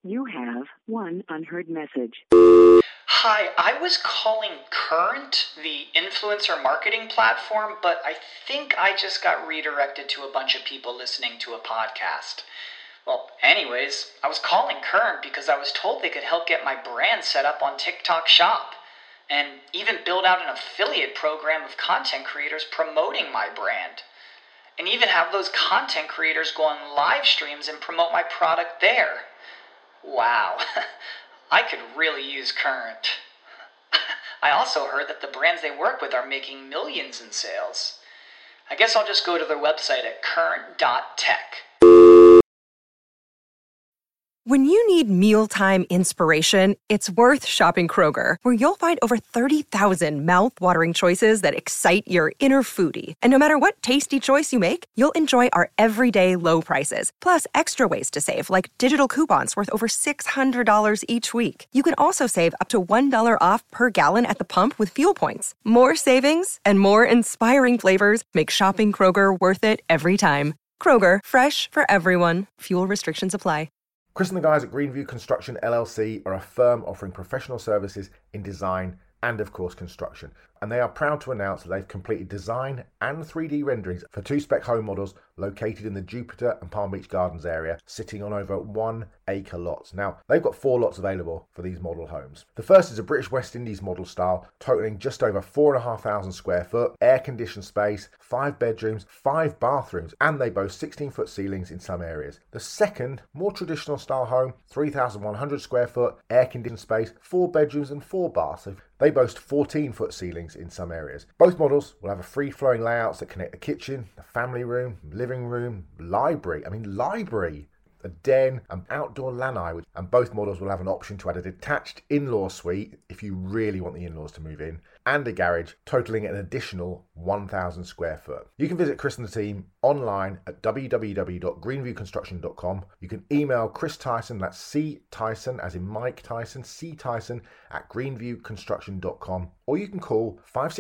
You have one unheard message. Hi, I was calling Current, the influencer marketing platform, but I think I just got redirected to a bunch of people listening to a podcast. Well, anyways, I was calling Current because I was told they could help get my brand set up on TikTok Shop, and even build out an affiliate program of content creators promoting my brand, and even have those content creators go on live streams and promote my product there. Wow, I could really use Current. I also heard that the brands they work with are making millions in sales. I guess I'll just go to their website at current.tech. When you need mealtime inspiration, it's worth shopping Kroger, where you'll find over 30,000 mouth-watering choices that excite your inner foodie. And no matter what tasty choice you make, you'll enjoy our everyday low prices, plus extra ways to save, like digital coupons worth over $600 each week. You can also save up to $1 off per gallon at the pump with fuel points. More savings and more inspiring flavors make shopping Kroger worth it every time. Kroger, fresh for everyone. Fuel restrictions apply. Chris and the guys at Greenview Construction LLC are a firm offering professional services in design and, of course, construction. And they are proud to announce that they've completed design and 3D renderings for 2 spec home models located in the Jupiter and Palm Beach Gardens area, sitting on over 1 acre lots. Now, they've got 4 lots available for these model homes. The first is a British West Indies model style, totaling just over 4,500 square foot, air-conditioned space, 5 bedrooms, 5 bathrooms, and they boast 16-foot ceilings in some areas. The second, more traditional style home, 3,100 square foot, air-conditioned space, 4 bedrooms and 4 baths. So they boast 14-foot ceilings in some areas. Both models will have a free-flowing layouts that connect the kitchen, the family room, living room, library, a den, and outdoor lanai. And both models will have an option to add a detached in-law suite if you really want the in-laws to move in, and a garage totaling an additional 1,000 square foot. You can visit Chris and the team online at www.greenviewconstruction.com. You can email Chris Tyson, that's C Tyson as in Mike Tyson, C Tyson at greenviewconstruction.com, or you can call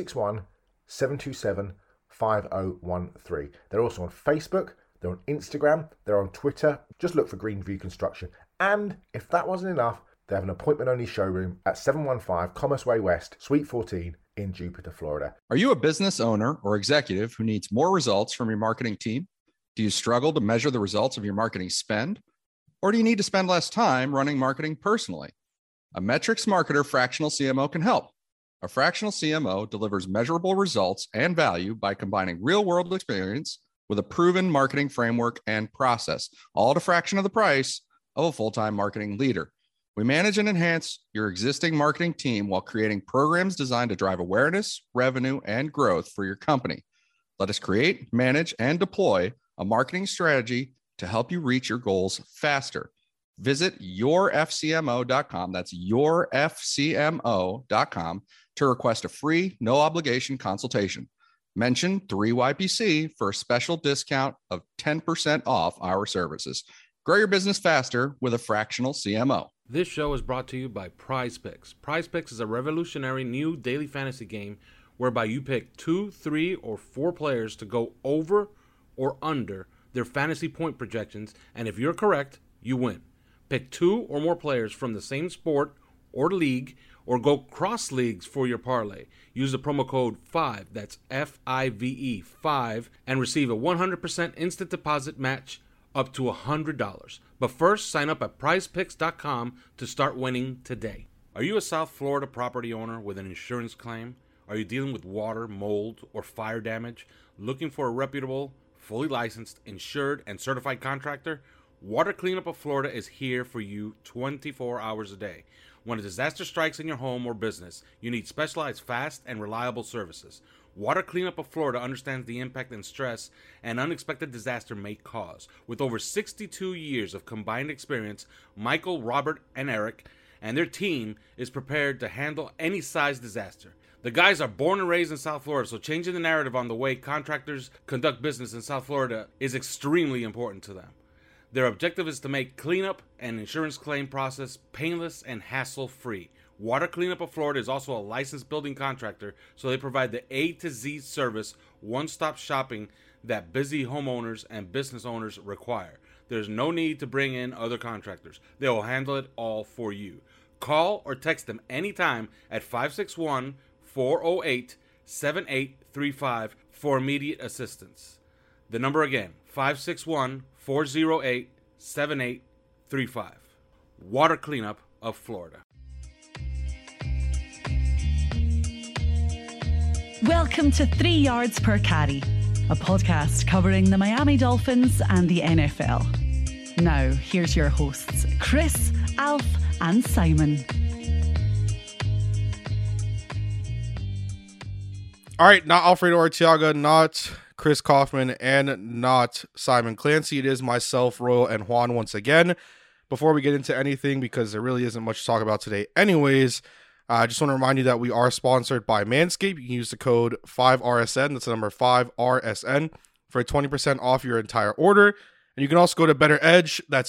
561-727-5013. They're also on Facebook, they're on Instagram, they're on Twitter. Just look for Greenview Construction. And if that wasn't enough, they have an appointment-only showroom at 715 Commerce Way West, Suite 14 in Jupiter, Florida. Are you a business owner or executive who needs more results from your marketing team? Do you struggle to measure the results of your marketing spend? Or do you need to spend less time running marketing personally? A metrics marketer fractional CMO can help. A fractional CMO delivers measurable results and value by combining real-world experience with a proven marketing framework and process, all at a fraction of the price of a full-time marketing leader. We manage and enhance your existing marketing team while creating programs designed to drive awareness, revenue, and growth for your company. Let us create, manage, and deploy a marketing strategy to help you reach your goals faster. Visit yourfcmo.com. That's yourfcmo.com to request a free, no obligation consultation. Mention 3YPC for a special discount of 10% off our services. Grow your business faster with a fractional CMO. This show is brought to you by Prize Picks. Prize Picks is a revolutionary new daily fantasy game whereby you pick 2, 3, or 4 players to go over or under their fantasy point projections, and if you're correct, you win. Pick 2 or more players from the same sport or league, or go cross leagues for your parlay. Use the promo code 5, that's FIVE, 5, and receive a 100% instant deposit match up to $100. But first, sign up at prizepicks.com to start winning today. Are you a South Florida property owner with an insurance claim? Are you dealing with water, mold, or fire damage? Looking for a reputable, fully licensed, insured, and certified contractor? Water Cleanup of Florida is here for you 24 hours a day. When a disaster strikes in your home or business, you need specialized, fast, and reliable services. Water Cleanup of Florida understands the impact and stress an unexpected disaster may cause. With over 62 years of combined experience, Michael, Robert, and Eric and their team is prepared to handle any size disaster. The guys are born and raised in South Florida, so changing the narrative on the way contractors conduct business in South Florida is extremely important to them. Their objective is to make cleanup and insurance claim process painless and hassle-free. Water Cleanup of Florida is also a licensed building contractor, so they provide the A to Z service, one-stop shopping that busy homeowners and business owners require. There's no need to bring in other contractors. They will handle it all for you. Call or text them anytime at 561-408-7835 for immediate assistance. The number again, 561-408-7835. Water Cleanup of Florida. Welcome to 3 Yards Per Carry, a podcast covering the Miami Dolphins and the NFL. Now, here's your hosts, Chris, Alf, and Simon. All right, not Alfredo Arteaga, not Chris Kaufman, and not Simon Clancy. It is myself, Royal, and Juan once again. Before we get into anything, because there really isn't much to talk about today anyways, I just want to remind you that we are sponsored by Manscaped. You can use the code 5RSN, that's the number 5RSN, for 20% off your entire order. And you can also go to Better Edge, that's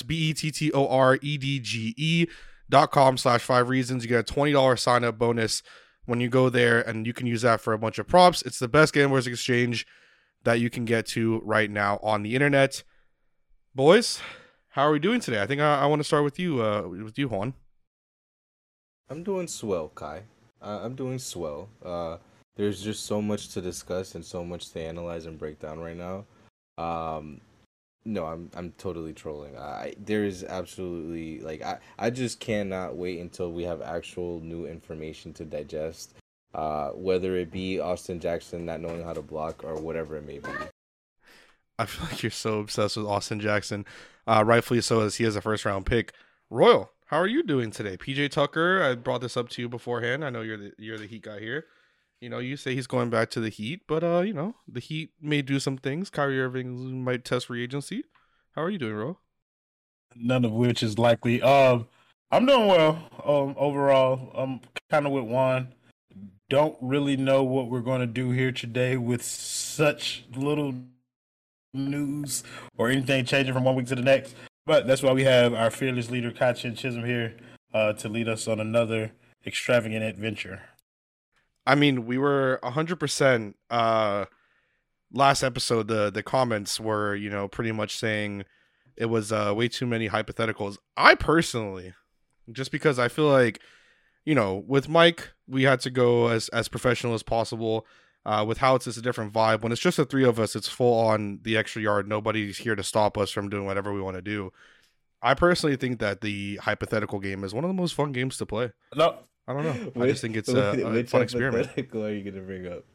BettorEdge.com/5reasons. You get a $20 sign-up bonus when you go there, and you can use that for a bunch of props. It's the best Gamblers Exchange that you can get to right now on the internet. Boys, how are we doing today? I think I want to start with you, Juan. I'm doing swell, Kai. I'm doing swell. There's just so much to discuss and so much to analyze and break down right now. No, I'm totally trolling. There is absolutely, like, I just cannot wait until we have actual new information to digest. Whether it be Austin Jackson not knowing how to block or whatever it may be. I feel like you're so obsessed with Austin Jackson. Rightfully so, as he is a first-round pick. Royal, how are you doing today? PJ Tucker, I brought this up to you beforehand. I know you're the Heat guy here. You know, you say he's going back to the Heat, but you know, the Heat may do some things. Kyrie Irving might test free agency. How are you doing, Royal? None of which is likely. I'm doing well. Overall, I'm kind of with Juan. Don't really know what we're going to do here today with such little news or anything changing from one week to the next. But that's why we have our fearless leader, Kachin Chisholm, here to lead us on another extravagant adventure. I mean, we were 100%. Last episode, the comments were, you know, pretty much saying it was way too many hypotheticals. I personally, just because I feel like, you know, with Mike, we had to go as professional as possible. With Houts, it's a different vibe. When it's just the three of us, it's full on the extra yard. Nobody's here to stop us from doing whatever we want to do. I personally think that the hypothetical game is one of the most fun games to play. No, I don't know. I just think it's a fun experiment. Which hypothetical are you going to bring up?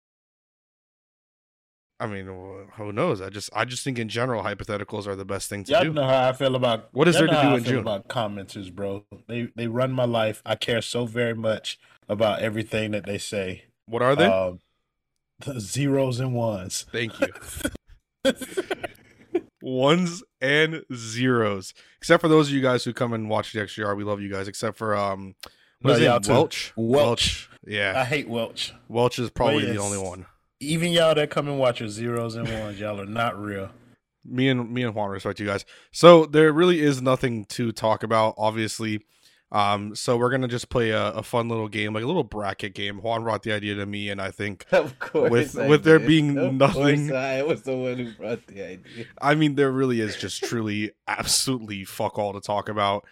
I mean, who knows? I just think in general, hypotheticals are the best thing to do. Y'all know how I feel about what is there to do in June? About commenters, bro. They run my life. I care so very much about everything that they say. What are they? The zeros and ones. Thank you. Ones and zeros. Except for those of you guys who come and watch the XGR, we love you guys. Except for Welch. Yeah, I hate Welch. Welch is probably the only one. Even y'all that come and watch your zeros and ones, y'all are not real. Me and Juan respect you guys. So there really is nothing to talk about, obviously. So we're gonna just play a fun little game, like a little bracket game. Juan brought the idea to me, and I think of course with there being nothing, I was the one who brought the idea. I mean, there really is just truly, absolutely fuck all to talk about.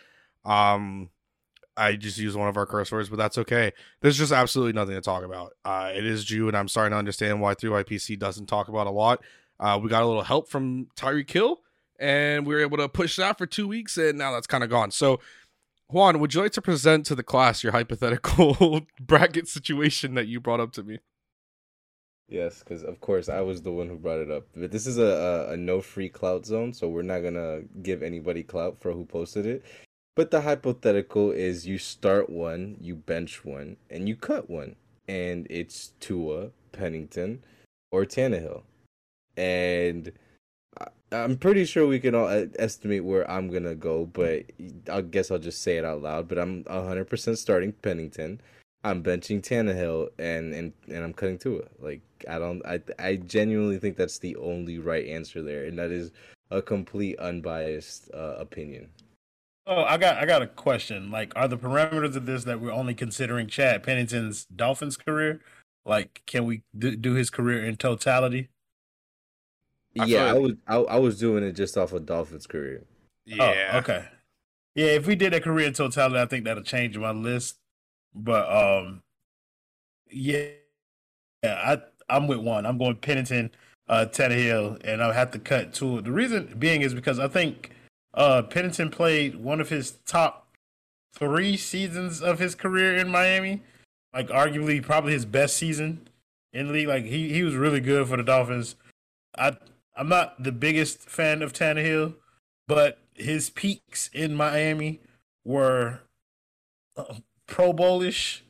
I just used one of our curse words, but that's okay. There's just absolutely nothing to talk about. It is June, and I'm starting to understand why 3YPC doesn't talk about a lot. We got a little help from Tyreek Hill, and we were able to push that for 2 weeks, and now that's kind of gone. So, Juan, would you like to present to the class your hypothetical bracket situation that you brought up to me? Yes, because of course I was the one who brought it up. But this is a no free clout zone, so we're not gonna give anybody clout for who posted it. But the hypothetical is you start one, you bench one, and you cut one, and it's Tua, Pennington, or Tannehill, and I'm pretty sure we can all estimate where I'm going to go, but I guess I'll just say it out loud. But I'm 100% starting Pennington. I'm benching Tannehill, and I'm cutting Tua. Like, I genuinely think that's the only right answer there, and that is a complete unbiased opinion. Oh, I got a question. Like, are the parameters of this that we're only considering Chad Pennington's Dolphins career? Like, can we do his career in totality? Yeah, I was doing it just off of Dolphins' career. Yeah. Oh, okay. Yeah, if we did a career in totality, I think that'll change my list. But yeah, I'm with one. I'm going Pennington, Tannehill, and I'll have to cut two. The reason being is because I think Pennington played one of his top 3 seasons of his career in Miami. Like arguably probably his best season in the league. Like he was really good for the Dolphins. I'm not the biggest fan of Tannehill, but his peaks in Miami were Pro Bowlish.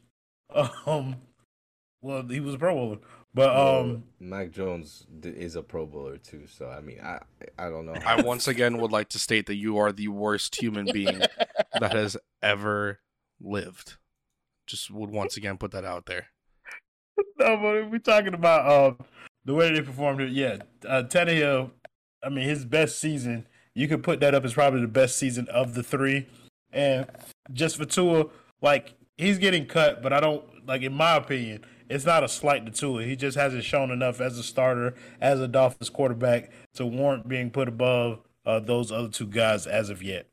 Well, he was a Pro Bowler, but Mac Jones is a Pro Bowler too. So I mean, I don't know. I once again would like to state that you are the worst human being that has ever lived. Just would once again put that out there. No, but if we're talking about the way they performed it, yeah, Tannehill. I mean, his best season. You could put that up as probably the best season of the 3. And just for Tua, like he's getting cut, but I don't like. In my opinion, it's not a slight to Tua. He just hasn't shown enough as a starter, as a Dolphins quarterback, to warrant being put above those other 2 guys as of yet.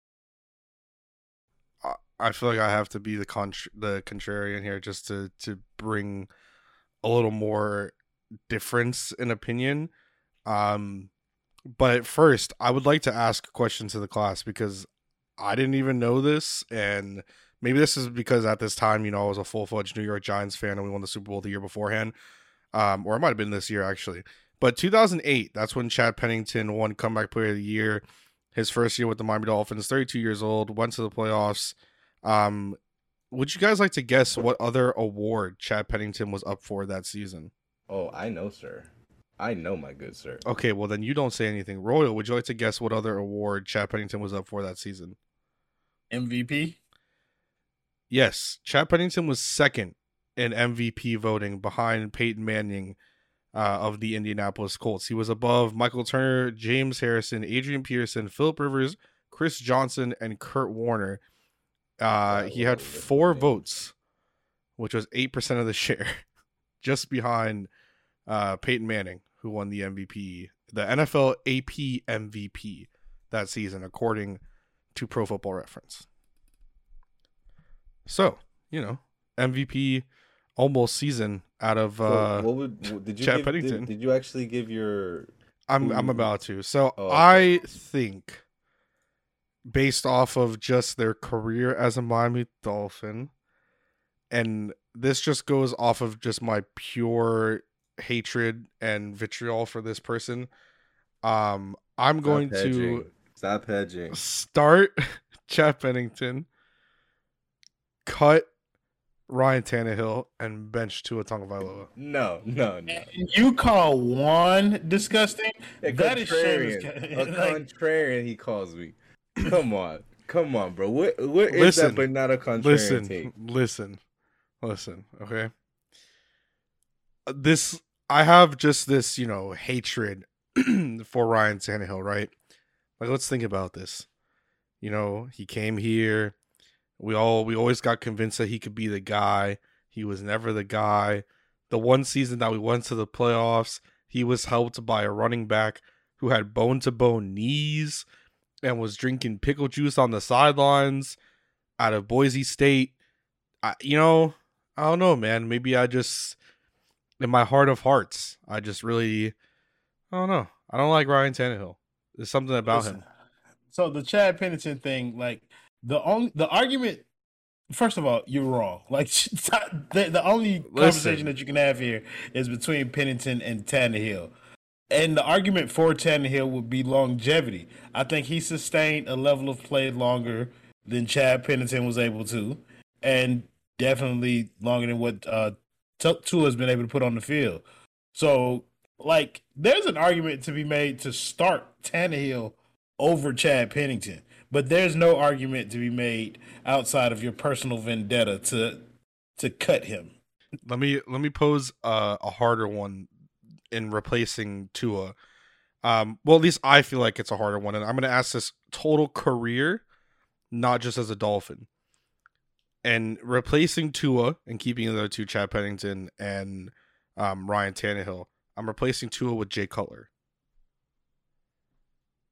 I feel like I have to be the contrarian here just to bring a little more difference in opinion. But first, I would like to ask a question to the class because I didn't even know this, and maybe this is because at this time, I was a full-fledged New York Giants fan and we won the Super Bowl the year beforehand, or it might have been this year actually. But 2008, that's when Chad Pennington won Comeback Player of the Year, his first year with the Miami Dolphins, 32 years old, went to the playoffs. Would you guys like to guess what other award Chad Pennington was up for that season? Oh, I know, sir. I know, my good sir. Okay, well then you don't say anything. Royal, would you like to guess what other award Chad Pennington was up for that season? MVP? Yes, Chad Pennington was second in MVP voting behind Peyton Manning of the Indianapolis Colts. He was above Michael Turner, James Harrison, Adrian Peterson, Phillip Rivers, Chris Johnson, and Kurt Warner. He had 4 votes, which was 8% of the share, just behind Peyton Manning, who won the MVP, the NFL AP MVP that season, according to Pro Football Reference. So, MVP almost season out of did you Chad Pennington. Did you actually give your... I'm about to. So okay. I think, based off of just their career as a Miami Dolphin, and this just goes off of just my pure hatred and vitriol for this person, I'm going to stop hedging. Start Chad Pennington, cut Ryan Tannehill, and bench Tua Tagovailoa. No. You call one disgusting? That is contrarian. He calls me. Come on, bro. What is that? But not a contrarian take. Listen. Okay. I have just this, hatred for Ryan Tannehill, right? Like, let's think about this. He came here. We always got convinced that he could be the guy. He was never the guy. The one season that we went to the playoffs, he was helped by a running back who had bone-to-bone knees and was drinking pickle juice on the sidelines out of Boise State. I don't know, man. Maybe I just, in my heart of hearts, I just really, I don't know. I don't like Ryan Tannehill. There's something about him. So the Chad Pennington thing, like the argument, first of all, you're wrong. Like the only conversation that you can have here is between Pennington and Tannehill. And the argument for Tannehill would be longevity. I think he sustained a level of play longer than Chad Pennington was able to, and definitely longer than what Tua has been able to put on the field. So, like, there's an argument to be made to start Tannehill over Chad Pennington, but there's no argument to be made outside of your personal vendetta to cut him. Let me pose a harder one in replacing Tua. Well, at least I feel like it's a harder one, and I'm going to ask this total career, not just as a Dolphin. And replacing Tua and keeping the other two, Chad Pennington and Ryan Tannehill, I'm replacing Tua with Jay Cutler.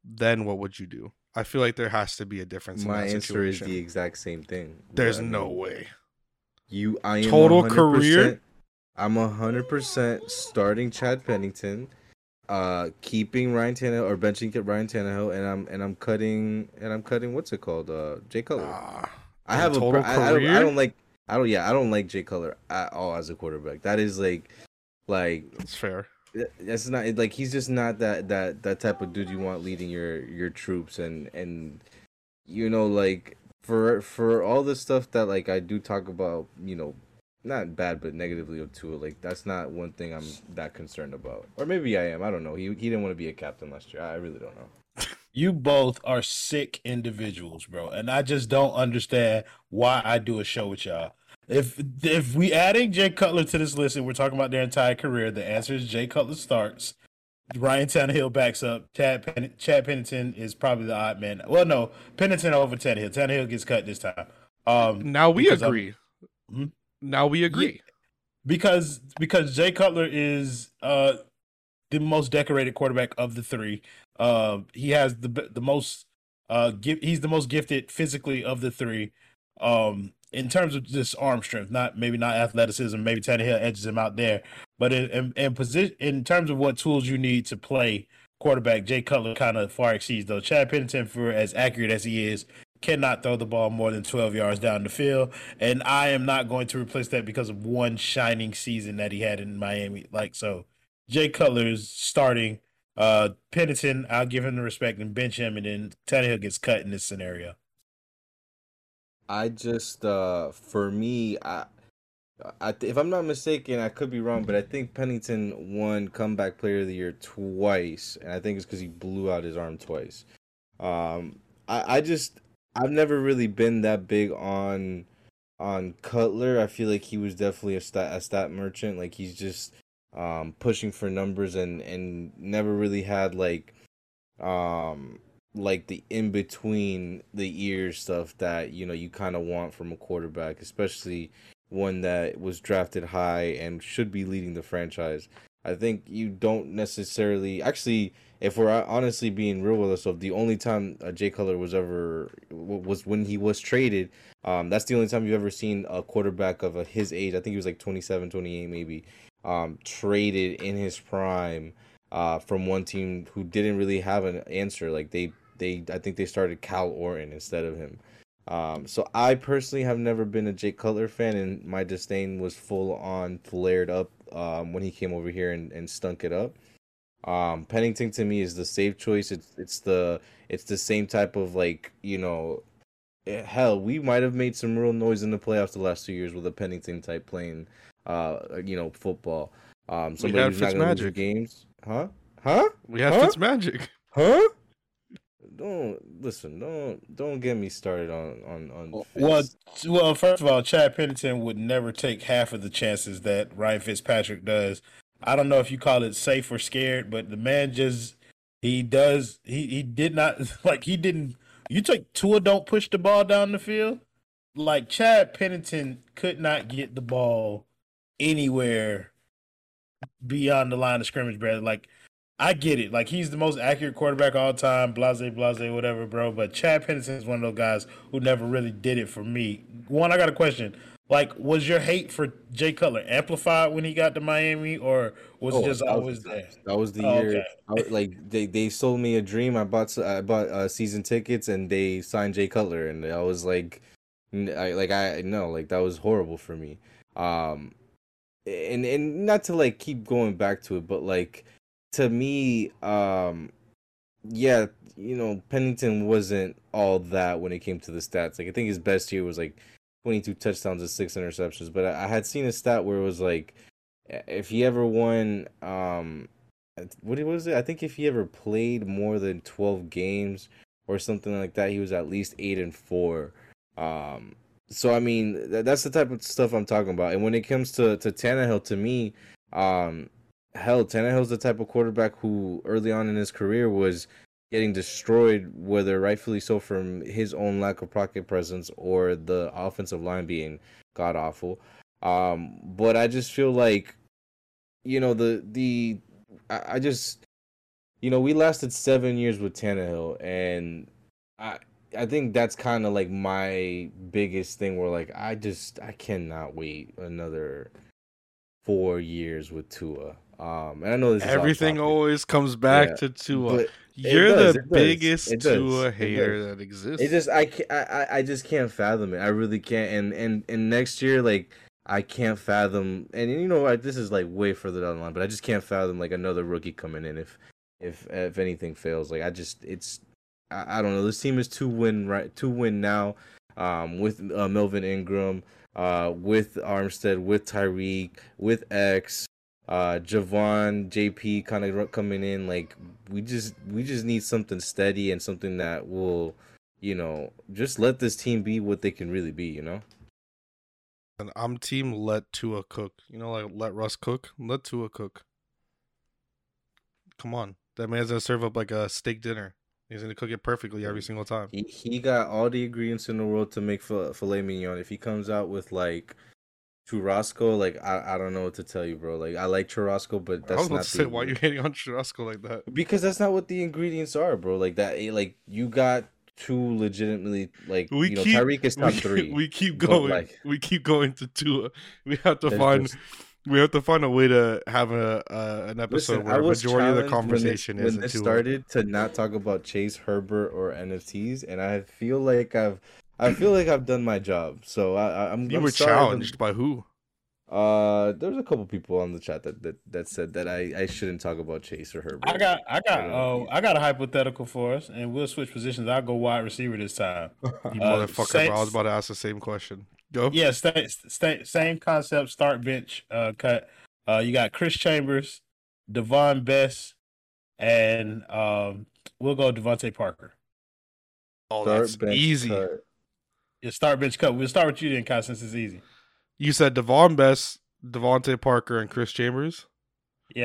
then what would you do? I feel like there has to be a difference. My in that answer is situation. the exact same thing. There's no way. I am Total 100%, career. I'm 100% starting Chad Pennington, keeping Ryan Tannehill or benching Ryan Tannehill, and I'm cutting what's it called? Jay Cutler. I have total career. I don't like Jay Cutler at all as a quarterback. That is like That's fair. that's not like he's just not that type of dude you want leading your troops and like for all the stuff that like I do talk about, not bad but negatively of Tua, like that's not one thing I'm that concerned about. Or maybe I am. I don't know. He didn't want to be a captain last year. I really don't know. You both are sick individuals, bro, and I just don't understand why I do a show with y'all. If we adding Jay Cutler to this list and we're talking about their entire career, the answer is Jay Cutler starts. Ryan Tannehill backs up. Chad Pennington is probably the odd man. Well, no, Pennington over Tannehill. Tannehill gets cut this time. Now we agree. Now we agree. Because Jay Cutler is the most decorated quarterback of the three. He has the most he's the most gifted physically of the three. In terms of just arm strength, maybe not athleticism. Maybe Tannehill edges him out there, but in position, in terms of what tools you need to play quarterback, Jay Cutler kind of far exceeds those. Chad Pennington, for as accurate as he is, cannot throw the ball more than 12 yards down the field, and I am not going to replace that because of one shining season that he had in Miami. So, Jay Cutler is starting. Pennington, I'll give him the respect and bench him, and then Tannehill gets cut in this scenario. I just for me, if I'm not mistaken, I could be wrong, but I think Pennington won comeback player of the year twice, and I think it's because he blew out his arm twice. I've never really been that big on Cutler. I feel like he was definitely a stat merchant. Like he's just pushing for numbers and never really had like the in between the ears stuff that you kind of want from a quarterback, especially one that was drafted high and should be leading the franchise. I think you don't necessarily actually, if we're honestly being real with ourselves, the only time Jay Cutler was when he was traded. That's the only time you've ever seen a quarterback of his age. I think he was like 27, 28 maybe, traded in his prime from one team who didn't really have an answer. Like I think they started Cal Orton instead of him. So I personally have never been a Jay Cutler fan, and my disdain was full on flared up when he came over here and stunk it up. Pennington to me is the safe choice. It's the same type of hell, we might have made some real noise in the playoffs the last 2 years with a Pennington type playing football. We had Fitzmagic games. Huh? We had Fitzmagic. Huh? Don't get me started on Fitz. Well, first of all, Chad Pennington would never take half of the chances that Ryan Fitzpatrick does. I don't know if you call it safe or scared, but the man he did not he didn't. You take Tua, don't push the ball down the field. Like Chad Pennington could not get the ball anywhere beyond the line of scrimmage, brother. Like, I get it. Like, he's the most accurate quarterback all time, blase, whatever, bro. But Chad Pennington is one of those guys who never really did it for me. One, I got a question. Like, was your hate for Jay Cutler amplified when he got to Miami, or was it just always there? That was the year. Okay. They sold me a dream. I bought season tickets, and they signed Jay Cutler, and I was like that was horrible for me. And not to keep going back to it, but to me, Pennington wasn't all that when it came to the stats. I think his best year was 22 touchdowns and 6 interceptions. But I had seen a stat where it was if he ever won, what was it? I think if he ever played more than 12 games or something like that, he was at least 8-4. So I mean, that's the type of stuff I'm talking about. And when it comes to Tannehill, to me, Tannehill's the type of quarterback who early on in his career was getting destroyed, whether rightfully so from his own lack of pocket presence or the offensive line being god awful. But I just feel we lasted 7 years with Tannehill, and I think that's kind of like my biggest thing. Where like I cannot wait another 4 years with Tua. And I know this is everything always comes back to Tua. but You're the biggest It does. Tua It hater does. that exists. It just I just can't fathom it. I really can't. And next year, like I can't fathom. And this is like way further down the line, but I just can't fathom like another rookie coming in if anything fails. Like I don't know. This team is to win now. With Melvin Ingram, with Armstead, with Tyreek, with X, Javon, JP kind of coming in. Like we just need something steady and something that will, just let this team be what they can really be. And I'm team let Tua cook. Like let Russ cook. Let Tua cook. Come on, that man's gonna serve up like a steak dinner. He's gonna cook it perfectly every single time. He got all the ingredients in the world to make filet mignon. If he comes out with like churrasco, like I don't know what to tell you, bro. Like I like churrasco, but that's I was about not to say, why are you hating on churrasco like that? Because that's not what the ingredients are, bro. Like that, like you got two legitimately like Tyreek is top 3. We keep going. Like, we keep going to Tua. We have to there's find. just- We have to find a way to have an episode where I a was majority of the challenged conversation when is this Tua. started to not talk about Chase, Herbert, or NFTs, and I feel like I've done my job. So I'm. You I'm were sorry challenged by who? There's a couple people on the chat that said that I shouldn't talk about Chase or Herbert. I got a hypothetical for us, and we'll switch positions. I'll go wide receiver this time. You motherfucker! Bro, I was about to ask the same question. Go. Yeah, same concept. Start bench cut. You got Chris Chambers, Devon Best, and we'll go Devontae Parker. Oh, that's easy. Cut. Yeah, start bench cut. We'll start with you then, Kai, since it's easy. You said Devon Best, Devontae Parker, and Chris Chambers. Yeah.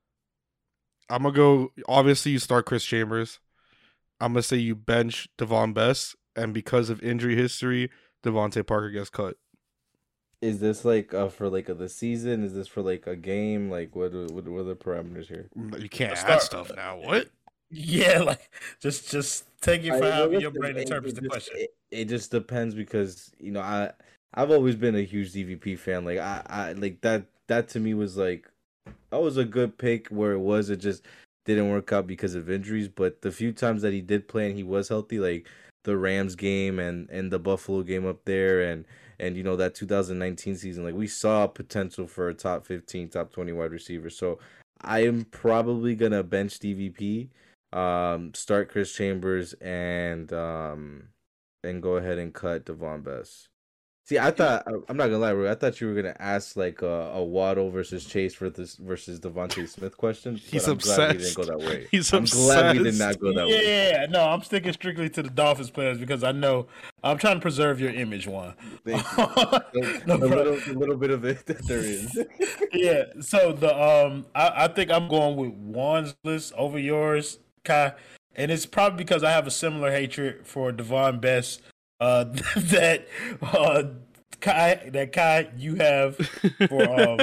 I'm gonna go. Obviously, you start Chris Chambers. I'm gonna say you bench Devon Best, and because of injury history, Devontae Parker gets cut. Is this like for like the season? Is this for like a game? Like what are the parameters here? You can't add stuff now. What? Yeah, like just take it for how your brain interprets the question. It just depends because I've always been a huge DVP fan. Like I like that to me was like that was a good pick where it just didn't work out because of injuries. But the few times that he did play and he was healthy, like the Rams game and the Buffalo game up there and that 2019 season, like we saw potential for a top 15, top 20 wide receiver. So I am probably gonna bench DVP, start Chris Chambers, and go ahead and cut Devon Best. See, I'm not gonna lie, bro. I thought you were gonna ask like a Waddle versus Chase versus Devontae Smith question. He's I'm obsessed. glad we didn't go that way. I'm glad we did not go that way. Yeah, no, I'm sticking strictly to the Dolphins players because I know I'm trying to preserve your image, Juan. Thank you. a little bit of it that there is. Yeah. So the I think I'm going with Juan's list over yours, Kai, and it's probably because I have a similar hatred for Devon Best. That Kai you have for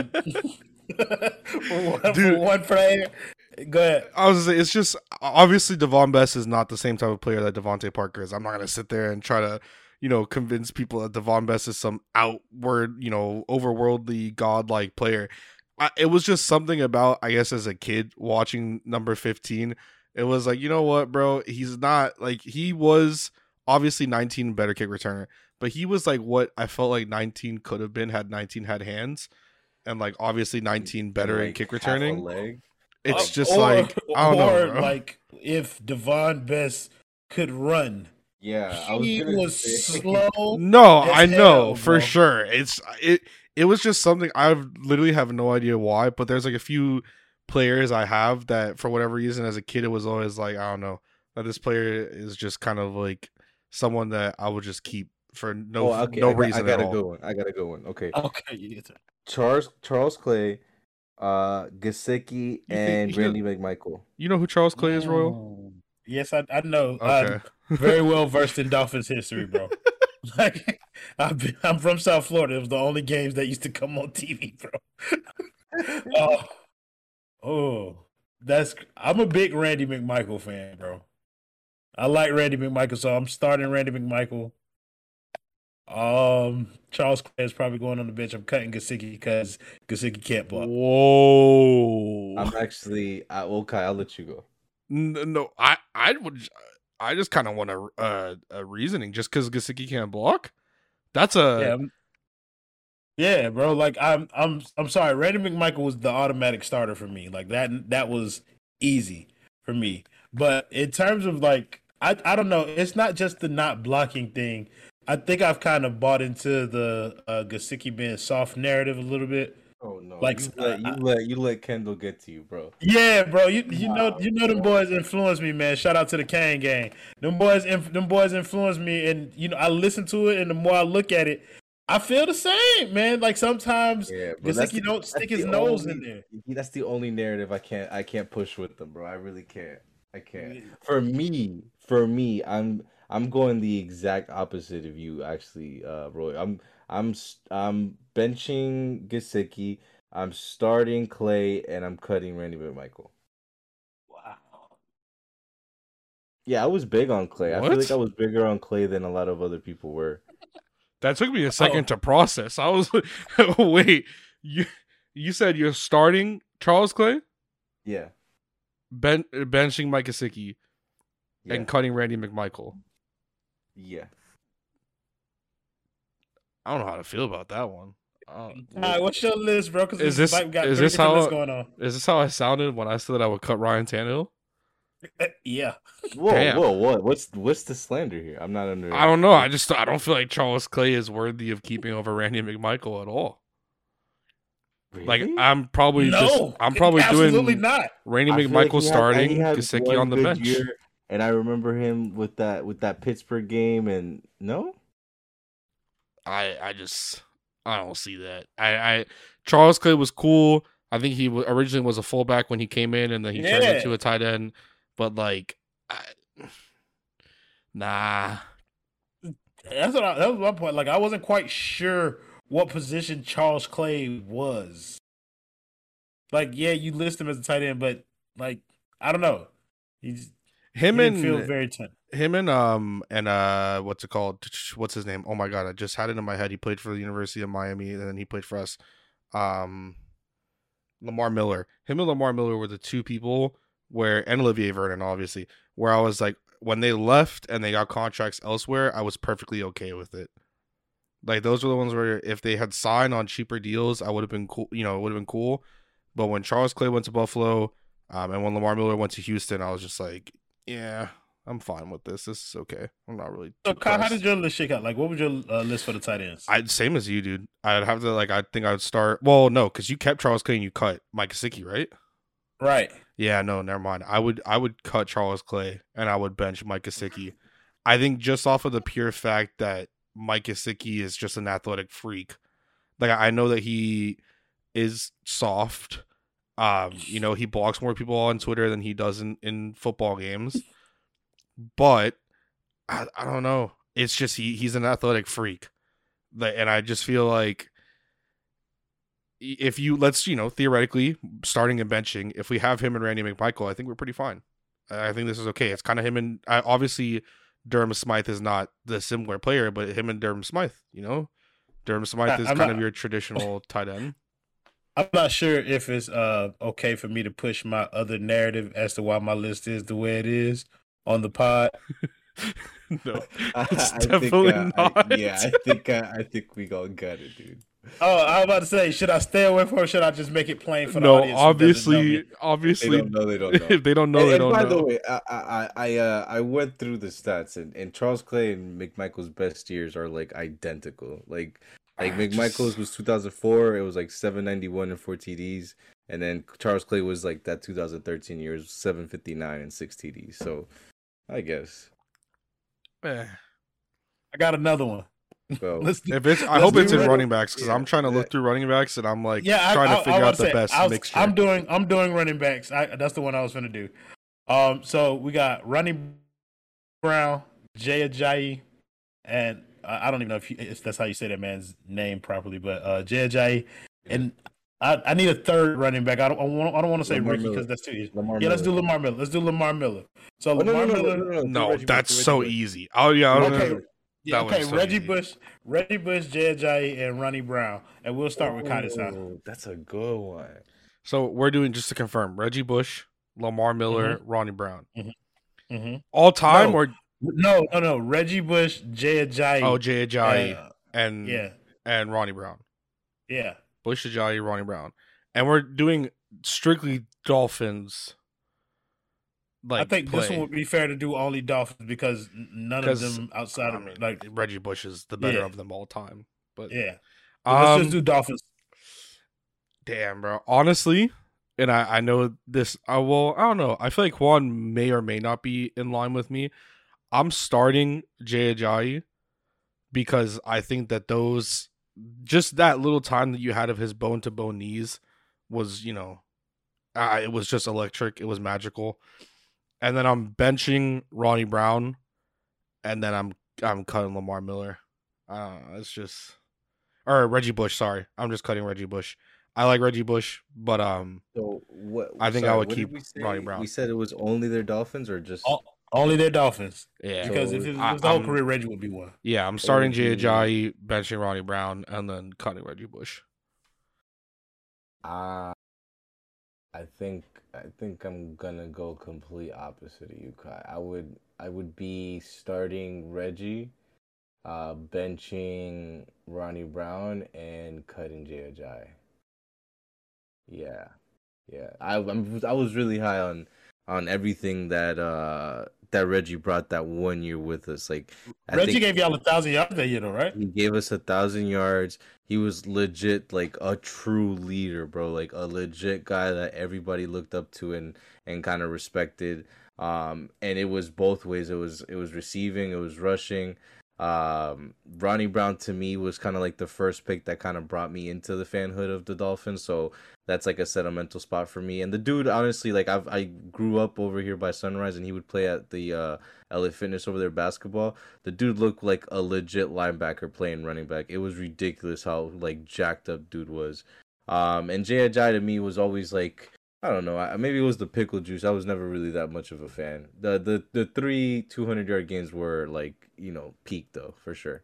for one player. Go ahead. I was gonna say, it's just obviously Devon Best is not the same type of player that Devontae Parker is. I'm not gonna sit there and try to convince people that Devon Best is some outward overworldly godlike player. It was just something about, I guess, as a kid watching number 15. It was like, you know what, bro? He's not like, he was obviously 19 better kick returner, but he was like what I felt like 19 could have been had 19 had hands, and like obviously 19 better in kick returning. It's just I don't know, bro. Like if Devon Best could run. Yeah, he was slow. No, I know hell, for sure. It was just something I literally have no idea why, but there's like a few players I have that for whatever reason as a kid it was always like, I don't know, that this player is just kind of like someone that I would just keep for no reason. I got a good one. Okay. You get Charles Clay, Gesicki, and Randy McMichael. You know who Charles Clay is, Royal? Yes, I know. Okay. I'm very well versed in Dolphins history, bro. Like I'm from South Florida. It was the only games that used to come on TV, bro. I'm a big Randy McMichael fan, bro. I like Randy McMichael, so I'm starting Randy McMichael. Charles Clay is probably going on the bench. I'm cutting Gesicki because Gesicki can't block. Whoa! I'm actually, okay, I'll let you go. No, I just kind of want a reasoning just because Gesicki can't block. That's a yeah, bro. Like I'm sorry. Randy McMichael was the automatic starter for me. Like that was easy for me. But in terms of like, I don't know. It's not just the not blocking thing. I think I've kind of bought into the Gesicki being soft narrative a little bit. Oh no! Like you let Kendall get to you, bro. Yeah, bro. You know them boys influenced me, man. Shout out to the Kane gang. Them boys influenced me, and I listen to it, and the more I look at it, I feel the same, man. Like sometimes Gesicki don't stick his nose in there. That's the only narrative I can't push with them, bro. I really can't. I can't. For me, I'm going the exact opposite of you, actually, Roy. I'm benching Gesicki, I'm starting Clay, and I'm cutting Randy McMichael. Wow. Yeah, I was big on Clay. What? I feel like I was bigger on Clay than a lot of other people were. That took me a second to process. I was like, wait, you said you're starting Charles Clay? Yeah. Benching Mike Gesicki and cutting Randy McMichael. Yeah. I don't know how to feel about that one. All right, what's your list, bro? Because is this how going on. Is this how I sounded when I said that I would cut Ryan Tannehill? Yeah. Whoa, what? What's the slander here? I'm not under. I don't know. I don't feel like Charles Clay is worthy of keeping over Randy McMichael at all. Really? Like I'm probably absolutely doing not. Randy McMichael starting, Gesicki on the bench. And I remember him with that Pittsburgh game, and no. I don't see that. Charles Clay was cool. I think he originally was a fullback when he came in, and then he turned into a tight end. But like, nah. That was my point. Like I wasn't quite sure what position Charles Clay was. Like, yeah, you list him as a tight end, but like, I don't know. He didn't feel very him and what's it called? What's his name? Oh my god, I just had it in my head. He played for the University of Miami, and then he played for us. Lamar Miller. Him and Lamar Miller were the two people and Olivier Vernon, obviously, where I was like, when they left and they got contracts elsewhere, I was perfectly okay with it. Like those were the ones where if they had signed on cheaper deals, I would have been cool. It would have been cool. But when Charles Clay went to Buffalo, and when Lamar Miller went to Houston, I was just like, yeah, I'm fine with this. This is okay. I'm not really. So, Kyle, how did your list shake out? Like, what was your list for the tight ends? Same as you, dude. I'd have to I think I would start. Well, no, because you kept Charles Clay and you cut Mike Gesicki, right? Right. Yeah, no, never mind. I would cut Charles Clay and I would bench Mike Gesicki. I think just off of the pure fact that Mike Gesicki is just an athletic freak. Like I know that he is soft. He blocks more people on Twitter than he does in football games. But I don't know. It's just he's an athletic freak. And I just feel like if theoretically starting and benching, if we have him and Randy McMichael, I think we're pretty fine. I think this is okay. It's kind of him and obviously Durham Smythe is not the similar player, but him and Durham Smythe, Durham Smythe is kind of your traditional tight end. I'm not sure if it's okay for me to push my other narrative as to why my list is the way it is on the pod. No, it's definitely not. I think we all got it, dude. Oh, I was about to say, should I stay away from it, or should I just make it plain for the audience? Obviously, they don't know. If they don't know, they don't know. By the way, I went through the stats, and Charles Clay and McMichael's best years are like identical. Like McMichael's was 2004. It was like 791 and 4 TDs, and then Charles Clay was like that 2013 year, 759 and 6 TDs. So, I guess. I got another one. So, I hope it's in running backs because I'm trying to look through running backs and I'm like trying to figure out the best mixture. I'm doing running backs. That's the one I was going to do. So we got Ronnie Brown, Jay Ajayi, and I don't even know if that's how you say that man's name properly, but Jay Ajayi. And I need a third running back. I don't want to say Lamar Ricky Miller. because that's too easy. Lamar Yeah, let's do Miller. Lamar Miller. Let's do Lamar Miller. So Oh, Lamar Miller. No, Reggie that's Bush, so Reggie Bush. easy. Oh yeah. Okay. Yeah, That was okay, so Reggie easy. Bush, Jay Ajayi, and Ronnie Brown, and we'll start with Kaida-san. Oh, that's a good one. So we're doing, just to confirm, Reggie Bush, Lamar Miller, Ronnie Brown. Mm-hmm. All time No, Reggie Bush, Jay Ajayi. Oh, Jay Ajayi and Ronnie Brown. Yeah. Bush, Ajayi, Ronnie Brown. And we're doing strictly Dolphins. I think this one would be fair to do only Dolphins because none of them outside of Reggie Bush is the better of them all time. But yeah, let's just do Dolphins. Damn, bro. Honestly, and I know this. I don't know. I feel like Juan may or may not be in line with me. I'm starting Jay Ajayi because I think that just that little time that you had of his bone to bone knees was, it was just electric. It was magical. And then I'm benching Ronnie Brown, and then I'm cutting Lamar Miller. It's just, or Reggie Bush. Sorry, I'm just cutting Reggie Bush. I like Reggie Bush, but So what? I think I would keep Ronnie Brown. We said it was only their Dolphins, or just only their Dolphins. Yeah, because if it was the whole career, Reggie would be one. Yeah, I'm starting Jay Ajayi, benching Ronnie Brown, and then cutting Reggie Bush. I think I'm gonna go complete opposite of you, Kai. I would be starting Reggie, benching Ronnie Brown, and cutting Jay Ajayi. Yeah. I was really high on everything that Reggie brought that 1 year with us. Like Reggie gave y'all 1,000 yards that year, though, right? He gave us 1,000 yards. He was legit like a true leader, bro. Like a legit guy that everybody looked up to and kind of respected. And it was both ways. It was receiving, it was rushing. Ronnie Brown to me was kind of like the first pick that kind of brought me into the fanhood of the Dolphins. So that's like a sentimental spot for me. And the dude, honestly, like I grew up over here by Sunrise, and he would play at the LA Fitness over there basketball. The dude looked like a legit linebacker playing running back. It was ridiculous how like jacked up dude was. And Jay Ajayi to me was always like, I don't know, maybe it was the pickle juice. I was never really that much of a fan. The 3 200-yard games were like, peak though, for sure.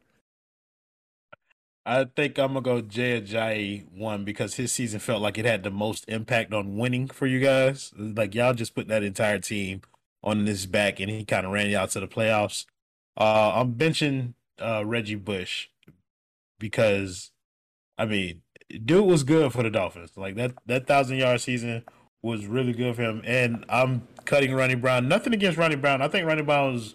I think I'm gonna go Jay Ajayi 1 because his season felt like it had the most impact on winning for you guys. Like y'all just put that entire team on his back, and he kind of ran y'all to the playoffs. I'm benching Reggie Bush because, I mean, dude was good for the Dolphins. Like that 1,000-yard season was really good for him. And I'm cutting Ronnie Brown. Nothing against Ronnie Brown. I think Ronnie Brown was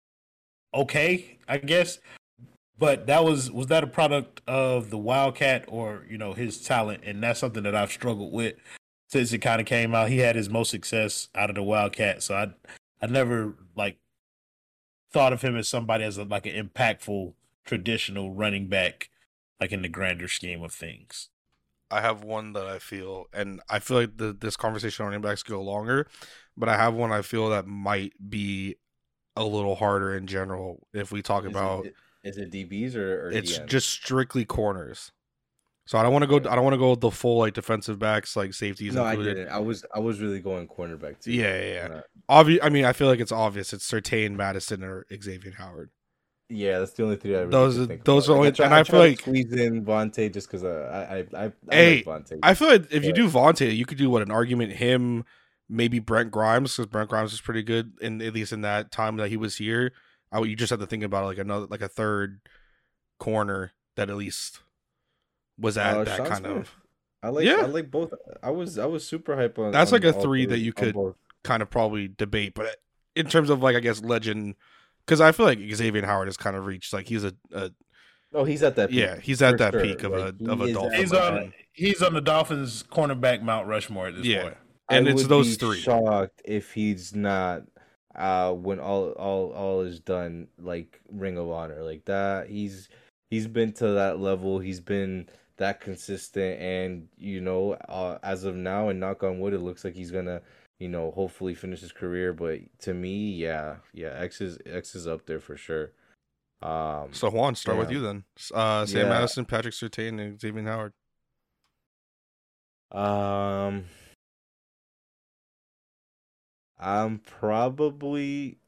okay, I guess. But was that a product of the Wildcat or, his talent? And that's something that I've struggled with since it kind of came out. He had his most success out of the Wildcat. So I never thought of him as somebody as an impactful traditional running back, like in the grander scheme of things. I have one that I feel like this conversation on running backs go longer, but I have one I feel that might be a little harder in general if we talk about. Is it DBs or it's DMs? just strictly corners. So I don't want to go with the full defensive backs like safeties. No, included. I didn't. I was really going cornerback too. Yeah. Obvious. I mean, I feel like it's obvious. It's Surtain, Madison, or Xavier Howard. Yeah, that's the only three I really those think those about. are only, and I feel like squeeze in Vontae just because I like Vontae. I feel like if you do Vontae, you could do an argument him, maybe Brent Grimes, because Brent Grimes is pretty good, and at least in that time that he was here. You just have to think about a third corner that at least was at that kind of. I like both. I was super hype on. That's on a three that you could kind of probably debate, but in terms of I guess legend, because I feel like Xavier Howard has kind of reached he's a. Oh, he's at that peak. Yeah, he's at that peak of a Dolphin. He's on the Dolphins cornerback Mount Rushmore at this point. And it's those three. Shocked if he's not. When all is done, Ring of Honor, like that, he's been to that level. He's been that consistent, and as of now, and knock on wood, it looks like he's gonna, hopefully finish his career. But to me, yeah, X is up there for sure. So Juan, start with you then. Sam Madison, Patrick Surtain, and Xavier Howard. I'm probably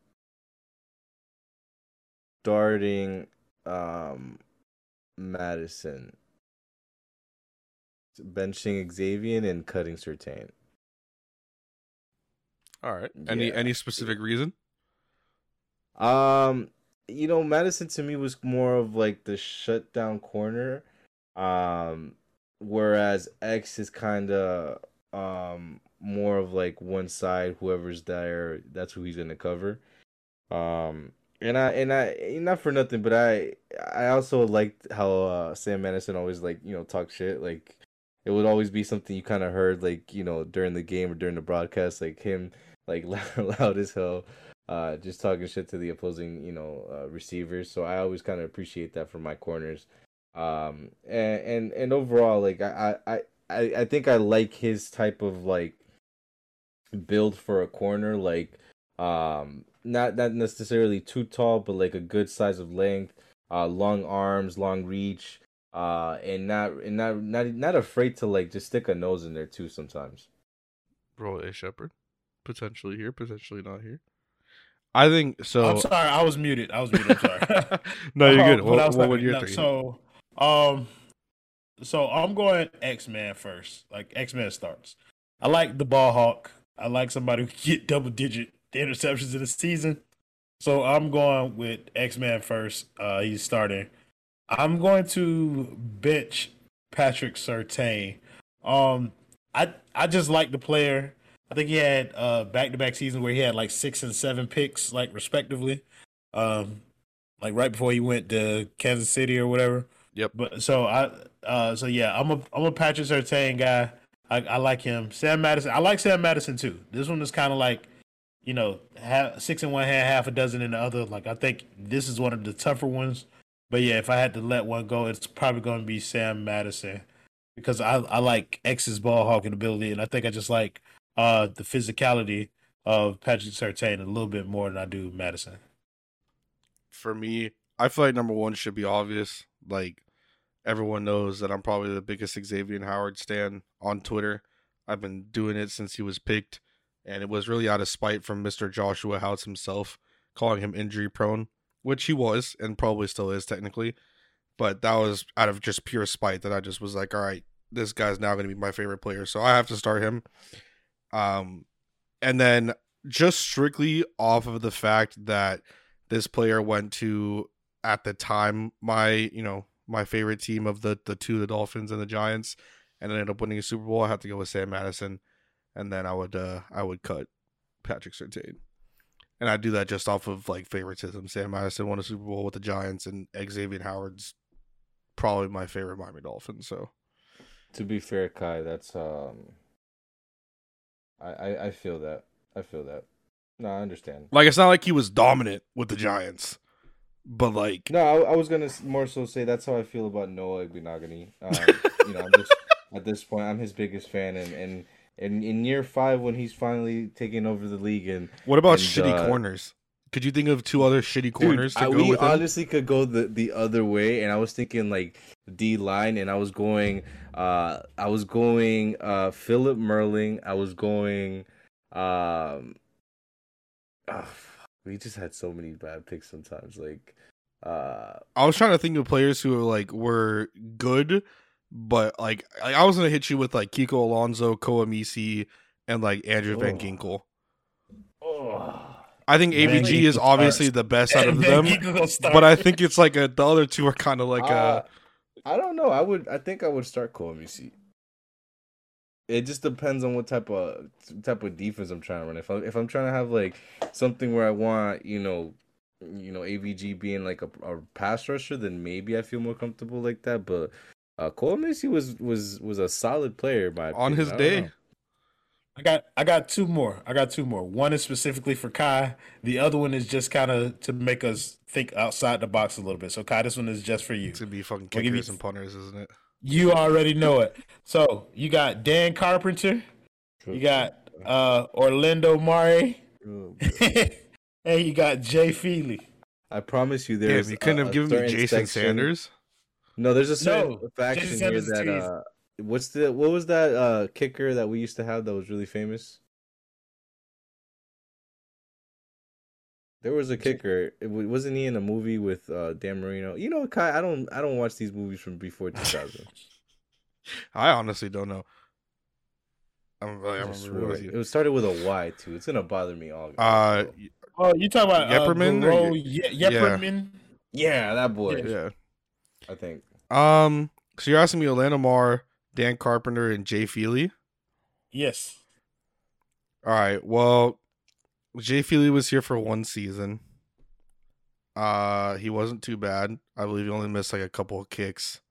starting Madison, benching Xavier and cutting Surtain. All right. Any specific reason? Madison to me was more of like the shutdown corner, whereas X is kind of more of like one side. Whoever's there, that's who he's gonna cover. And I not for nothing, but I also liked how Sam Madison always like talk shit. Like it would always be something you kind of heard like during the game or during the broadcast, like him like loud as hell, just talking shit to the opposing receivers. So I always kind of appreciate that from my corners. And overall, like I think I like his type of like build for a corner, like not necessarily too tall, but like a good size of length, long arms, long reach, and not afraid to like just stick a nose in there too sometimes. Bro, A. Shepard, potentially here, potentially not here. I think so. I'm sorry, I was muted. I'm sorry. No, you're good. What would your three? So I'm going X-Man first. Like X-Man starts. I like the ball hawk. I like somebody who can get double-digit interceptions in the season. So I'm going with X-Man first. He's starting. I'm going to bench Patrick Surtain. I just like the player. I think he had back-to-back seasons where he had like 6 and 7 picks, like respectively. Like right before he went to Kansas City or whatever. Yep. But so yeah, I'm a Patrick Surtain guy. I like him. Sam Madison. I like Sam Madison too. This one is kind of like, 6 in one hand, half a dozen in the other. Like I think this is one of the tougher ones. But yeah, if I had to let one go, it's probably going to be Sam Madison because I like X's ball hawking ability, and I think I just like the physicality of Patrick Surtain a little bit more than I do Madison. For me, I feel like number one should be obvious. Like everyone knows that I'm probably the biggest Xavier Howard stan on Twitter. I've been doing it since he was picked, and it was really out of spite from Mr. Joshua House himself, calling him injury prone, which he was and probably still is technically. But that was out of just pure spite that I just was like, all right, this guy's now going to be my favorite player, so I have to start him. And then just strictly off of the fact that this player went to, at the time, my favorite team of the two, the Dolphins and the Giants, and ended up winning a Super Bowl, I have to go with Sam Madison, and then I would cut Patrick Surtain. And I do that just off of like favoritism. Sam Madison won a Super Bowl with the Giants, and Xavier Howard's probably my favorite Miami Dolphin. So, to be fair, Kai, that's I feel that. No, I understand. Like it's not like he was dominant with the Giants, but like no, I was gonna more so say that's how I feel about Noah Igbinoghene. I'm just, at this point, I'm his biggest fan, and in year 5 when he's finally taking over the league. And what about shitty corners? Could you think of 2 other shitty corners to go with? We honestly could go the other way, and I was thinking like D line, and I was going Philip Merling. I was going we just had so many bad picks sometimes. Like I was trying to think of players who were good, but like I was gonna hit you with like Kiko Alonso, Koamisi, and like Andrew Van Ginkel. I think AVG is obviously the best out of them, but I think it's like the other 2 are kind of like I don't know. I think I would start Koamisi. It just depends on what type of defense I'm trying to run. If I'm trying to have like something where I want AVG being like a pass rusher, then maybe I feel more comfortable like that. But Koamisi was a solid player on his day. I got 2 more. One is specifically for Kai. The other one is just kind of to make us think outside the box a little bit. So Kai, this one is just for you. It's gonna be fucking kickers and punters, isn't it? You already know it. So you got Dan Carpenter, you got Orlando Mare, and you got Jay Feely. I promise you, there's. You couldn't have given me Jason Sanders. No, there's a certain faction here that what was that kicker that we used to have that was really famous? There was a kicker. Wasn't he in a movie with Dan Marino? You know, Kai, I don't watch these movies from before 2000. I honestly don't know. It was started with a Y too. It's gonna bother me all. Oh, you talking about Yepperman? Yepperman? Yeah, that boy. Yeah, I think. So you're asking me Orlando Moore, Dan Carpenter, and Jay Feely? Yes. All right. Well, Jay Feely was here for one season. He wasn't too bad. I believe he only missed like a couple of kicks.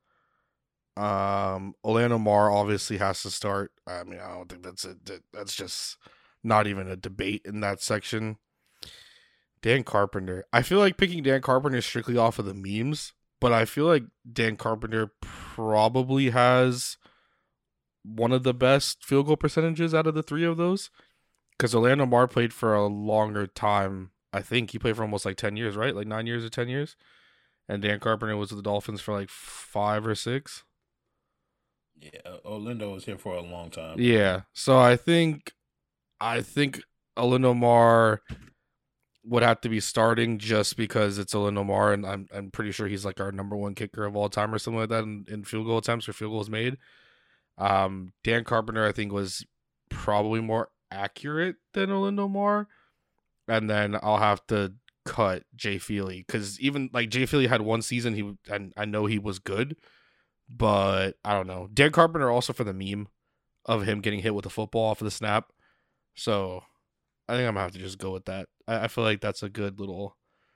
Orlando Moore obviously has to start. I mean, I don't think that's just not even a debate in that section. Dan Carpenter. I feel like picking Dan Carpenter strictly off of the memes, but I feel like Dan Carpenter probably has one of the best field goal percentages out of the three of those. Because Orlando Moore played for a longer time. I think he played for almost like 10 years, right? Like 9 years or 10 years. And Dan Carpenter was with the Dolphins for like 5 or 6. Yeah, Orlando was here for a long time. Yeah. So I think Orlando Moore would have to be starting just because it's Orlando Moore, and I'm pretty sure he's like our number one kicker of all time or something like that in field goal attempts or field goals made. Dan Carpenter, I think, was probably more accurate than Orlando Moore, and then I'll have to cut Jay Feely because even like Jay Feely had one season and I know he was good, but I don't know. Dan Carpenter also for the meme of him getting hit with a football off of the snap, so I think I'm gonna have to just go with that. I feel like that's a good little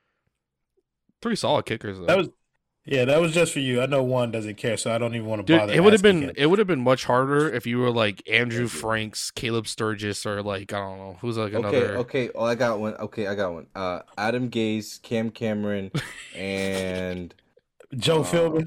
3 solid kickers though. That was just for you. I know Juan doesn't care, so I don't even want to bother. It would have been much harder if you were like Andrew Franks, Caleb Sturgis, or like I don't know who's like another. Okay. Oh, I got one. Adam Gase, Cam Cameron, and Joe Philbin.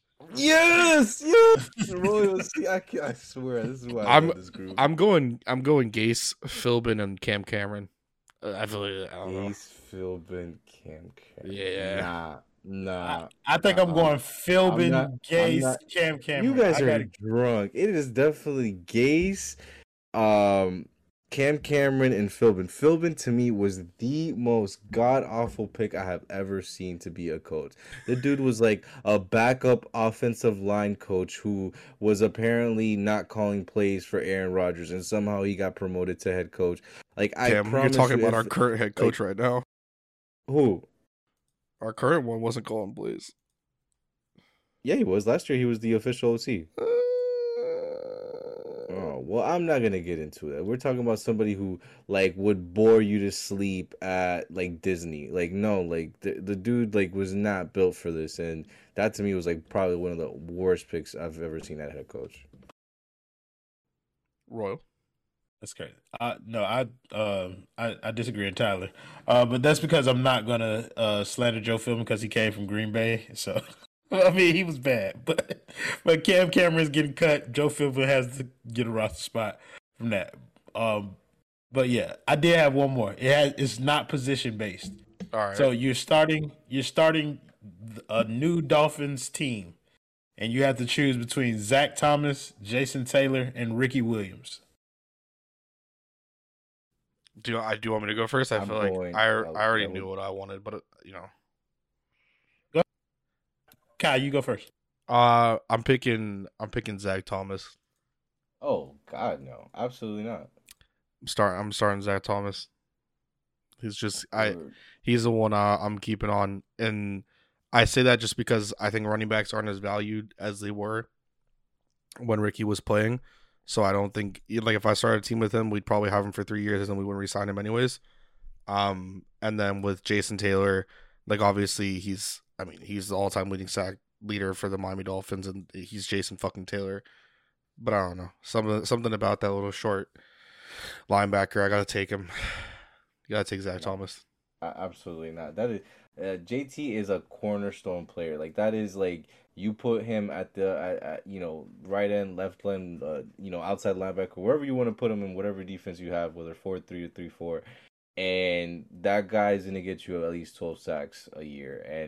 Yes. Royals. I swear, this is why I love this group. I'm going Gase, Philbin, and Cam Cameron. I feel like I don't know. Gase, Philbin, Cam Cameron. Yeah. Nah. I think I'm going Philbin, Gase, Cam Cameron. You guys are drunk. It is definitely Gase, Cam Cameron, and Philbin. Philbin to me was the most god awful pick I have ever seen to be a coach. The dude was like a backup offensive line coach who was apparently not calling plays for Aaron Rodgers, and somehow he got promoted to head coach. Like you're talking about our current head coach right now. Who? Our current one wasn't calling plays. Yeah, he was. Last year, he was the official OC. Oh, well, I'm not going to get into that. We're talking about somebody who, like, would bore you to sleep at, like, Disney. Like, no, like, the dude, like, was not built for this. And that, to me, was, like, probably one of the worst picks I've ever seen at head coach. Royal. That's crazy. I disagree entirely. But that's because I'm not gonna slander Joe Philbin because he came from Green Bay. So I mean, he was bad, but Cam Cameron's getting cut. Joe Philbin has to get a roster spot from that. But yeah, I did have one more. It's not position based. All right. So you're starting a new Dolphins team, and you have to choose between Zach Thomas, Jason Taylor, and Ricky Williams. Do you want me to go first? I feel like I already knew what I wanted, but you know. Go. Kyle, you go first. I'm picking Zach Thomas. Oh God, no, absolutely not. I'm starting Zach Thomas. He's the one I'm keeping on, and I say that just because I think running backs aren't as valued as they were when Ricky was playing. So I don't think, like, if I started a team with him, we'd probably have him for 3 years and then we wouldn't re-sign him anyways. And then with Jason Taylor, like, obviously he's the all-time leading sack leader for the Miami Dolphins, and he's Jason fucking Taylor. But I don't know, something about that little short linebacker. I gotta take him. You gotta take Zach Thomas. Absolutely not. That is JT is a cornerstone player. Like, that is like, you put him at the right end, left end, outside linebacker, wherever you want to put him in, whatever defense you have, whether 4-3 or 3-4, and that guy's gonna get you at least 12 sacks a year. And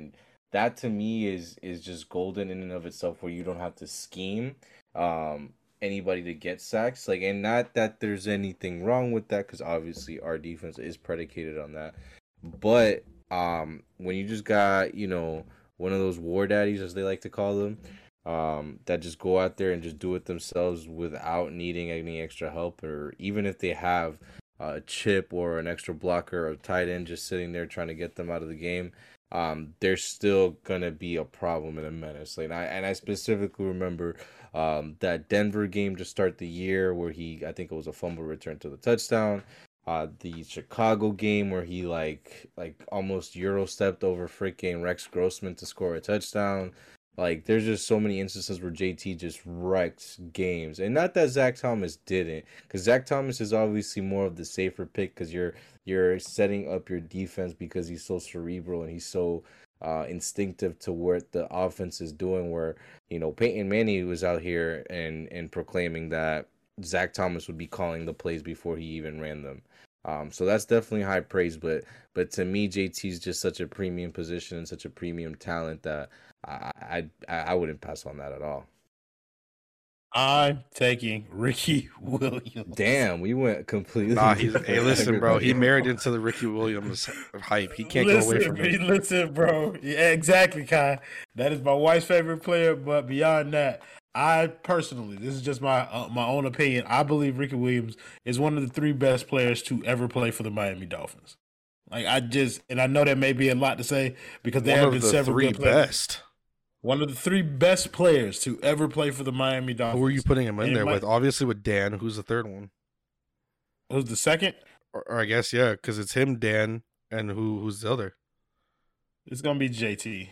that to me is just golden in and of itself, where you don't have to scheme anybody to get sacks. Like, and not that there's anything wrong with that, because obviously our defense is predicated on that. But when you just got, you know, one of those war daddies, as they like to call them, that just go out there and just do it themselves without needing any extra help, or even if they have a chip or an extra blocker or a tight end just sitting there trying to get them out of the game, there's still gonna be a problem and a menace. Like, I specifically remember that Denver game to start the year where I think it was a fumble return to the touchdown. The Chicago game where he like almost Euro stepped over freaking Rex Grossman to score a touchdown. Like, there's just so many instances where JT just wrecks games. And not that Zach Thomas didn't, because Zach Thomas is obviously more of the safer pick, because you're setting up your defense because he's so cerebral and he's so instinctive to what the offense is doing, where, you know, Peyton Manning was out here and proclaiming that Zach Thomas would be calling the plays before he even ran them. So that's definitely high praise, but to me, JT's just such a premium position and such a premium talent that I wouldn't pass on that at all. I'm taking Ricky Williams. Damn, we went completely. Nah, hey, listen, bro. He married into the Ricky Williams hype. He can't go away from it. Listen, bro. Yeah, exactly, Kai. That is my wife's favorite player, but beyond that, I personally, this is just my own opinion, I believe Ricky Williams is one of the 3 best players to ever play for the Miami Dolphins. Like, and I know that may be a lot to say, because there have been several good players. Best. One of the 3 best players to ever play for the Miami Dolphins. Who are you putting him in there with? Obviously with Dan. Who's the third one? Who's the second? Or I guess, yeah, because it's him, Dan, and who's the other? It's gonna be JT.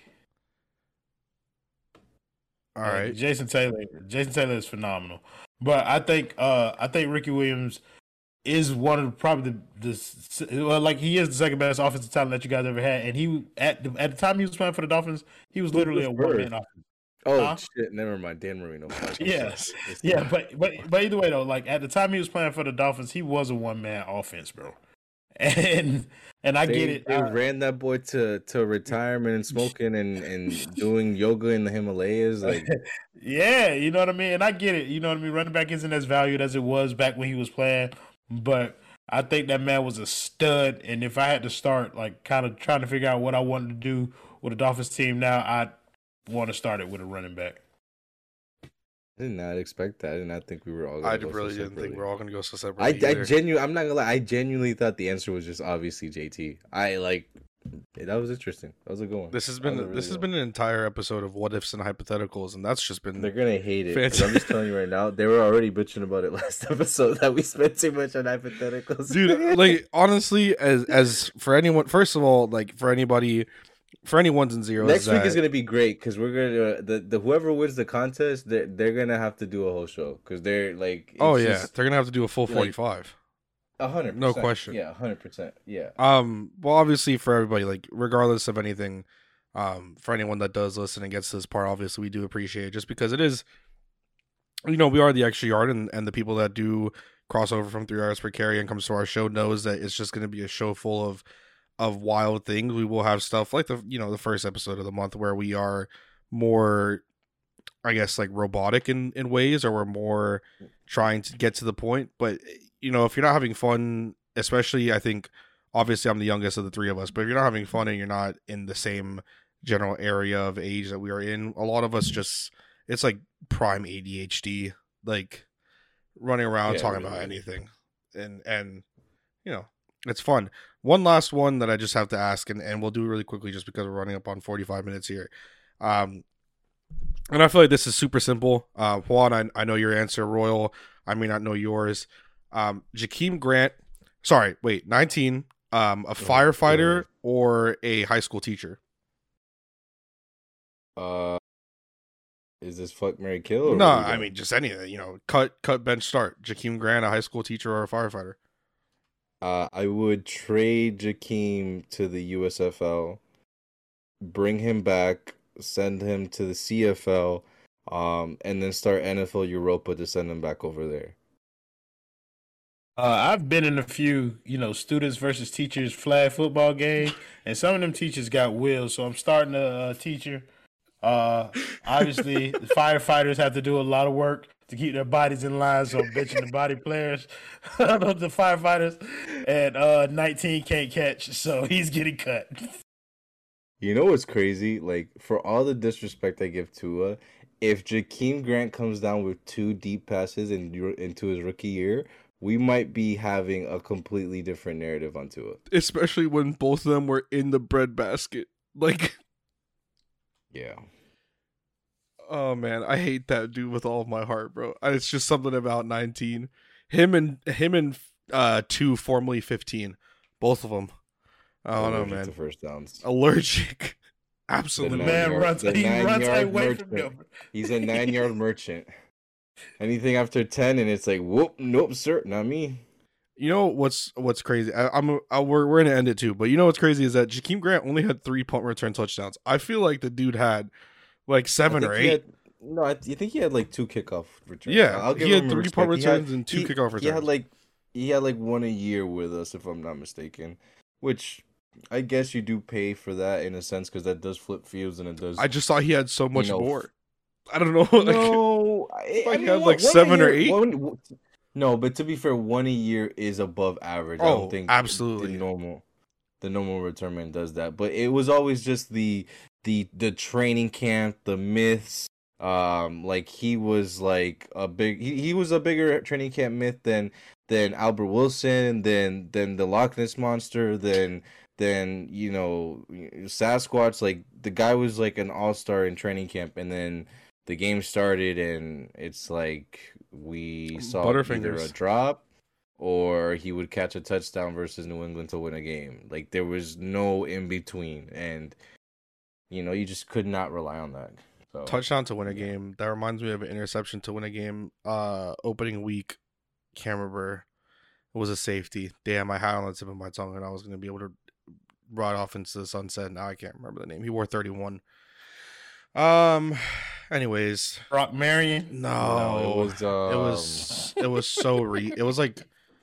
All right. Jason Taylor is phenomenal, but I think Ricky Williams is one of probably he is the second best offensive talent that you guys ever had, and he at the time he was playing for the Dolphins, he was literally a one-man offense. Oh shit! Never mind, Dan Marino. Yes, yeah, but either way though, like, at the time he was playing for the Dolphins, he was a one-man offense, bro. And I get it. They ran that boy to retirement and smoking and doing yoga in the Himalayas. Like, yeah, you know what I mean? And I get it. You know what I mean? Running back isn't as valued as it was back when he was playing. But I think that man was a stud. And if I had to start, like, kind of trying to figure out what I wanted to do with a Dolphins team now, I'd want to start it with a running back. I did not expect that. I did not think we were all going I to go really so didn't think we were all going to go so separately. I'm not going to lie. I genuinely thought the answer was just obviously JT. That was interesting. That was a good one. This has been an entire episode of what ifs and hypotheticals, and that's just been. They're gonna hate it. I'm just telling you right now. They were already bitching about it last episode that we spent too much on hypotheticals. Dude, like, honestly, as for anyone, first of all, like, for anybody, for any ones and zeros, next week is gonna be great because we're gonna the whoever wins the contest, they're gonna have to do a whole show because they're like. They're gonna have to do a full 45. 100%. No question. Yeah, 100%. Yeah. Well, obviously, for everybody, like, regardless of anything, for anyone that does listen and gets to this part, obviously, we do appreciate it, just because it is, you know, we are the extra yard, and the people that do cross over from 3 yards per carry and comes to our show knows that it's just going to be a show full of wild things. We will have stuff like the first episode of the month where we are more, I guess, like, robotic in ways, or we're more trying to get to the point, but you know, if you're not having fun, especially, I think, obviously I'm the youngest of the 3 of us, but if you're not having fun and you're not in the same general area of age that we are in, a lot of us just, it's like prime ADHD, like running around talking about anything. And, you know, it's fun. One last one that I just have to ask, and we'll do it really quickly just because we're running up on 45 minutes here. And I feel like this is super simple. Juan, I know your answer. Royal, I may not know yours. Jakeem Grant, 19, a firefighter or a high school teacher? Is this fuck, marry, kill? No, I mean, just anything, you know, cut, bench, start. Jakeem Grant, a high school teacher or a firefighter? I would trade Jakeem to the USFL, bring him back, send him to the CFL, and then start NFL Europa to send him back over there. I've been in a few, students versus teachers flag football game, and some of them teachers got wills. So I'm starting a teacher. Obviously, the firefighters have to do a lot of work to keep their bodies in line. So I'm benching the body players, the firefighters, and 19 can't catch, so he's getting cut. You know what's crazy? Like, for all the disrespect I give Tua, if Jakeem Grant comes down with 2 deep passes into his rookie year, we might be having a completely different narrative on Tua. Especially when both of them were in the breadbasket. Like, yeah. Oh, man, I hate that dude with all of my heart, bro. It's just something about 19. Him and 2, formerly 15. Both of them. I don't know, man. To first downs. Allergic. Absolutely. The man runs away from him. He's a 9-yard merchant. Anything after 10, and it's like, whoop, nope, sir, not me. You know what's crazy? We're gonna end it too, but you know what's crazy is that Jakeem Grant only had 3 punt return touchdowns. I feel like the dude had like 7 or 8. You think he had like 2 kickoff returns? Yeah, I'll give he had him 3 respect. punt returns and 2 kickoff returns. He had like 1 a year with us, if I'm not mistaken, which I guess you do pay for that in a sense because that does flip fields and it does. I just thought he had so much more. I don't know. No, I mean, had like 7 or 8. No, but to be fair, 1 a year is above average. I don't think absolutely the normal return man does that. But it was always just the training camp, the myths. Like he was like he was a bigger training camp myth than Albert Wilson, than the Loch Ness Monster, than Sasquatch. Like the guy was like an all-star in training camp, and then the game started, and it's like we saw either a drop or he would catch a touchdown versus New England to win a game. Like there was no in between, and you just could not rely on that. So, touchdown to win a game. That reminds me of an interception to win a game. Opening week, can't remember. It was a safety. Damn, I had on the tip of my tongue, and I was going to be able to ride off into the sunset. Now I can't remember the name. He wore 31. Anyways, Brock Marion. No, it was so it was like